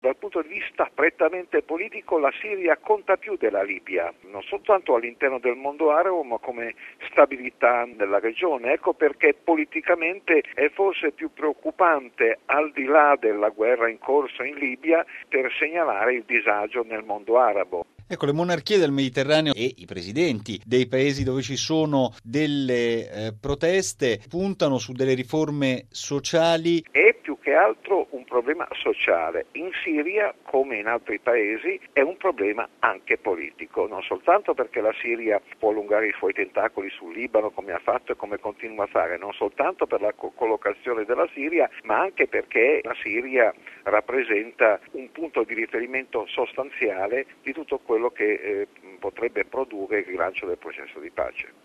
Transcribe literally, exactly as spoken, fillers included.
Dal punto di vista prettamente politico la Siria conta più della Libia, non soltanto all'interno del mondo arabo ma come stabilità della regione. Ecco perché politicamente è forse più preoccupante, al di là della guerra in corso in Libia, per segnalare il disagio nel mondo arabo. Ecco, le monarchie del Mediterraneo e i presidenti dei paesi dove ci sono delle eh, proteste puntano su delle riforme sociali. È più che altro un problema sociale. In Siria, come in altri paesi, è un problema anche politico, non soltanto perché la Siria può allungare i suoi tentacoli sul Libano come ha fatto e come continua a fare, non soltanto per la co- collocazione della Siria, ma anche perché la Siria rappresenta un punto di riferimento sostanziale di tutto quello che eh, potrebbe produrre il rilancio del processo di pace.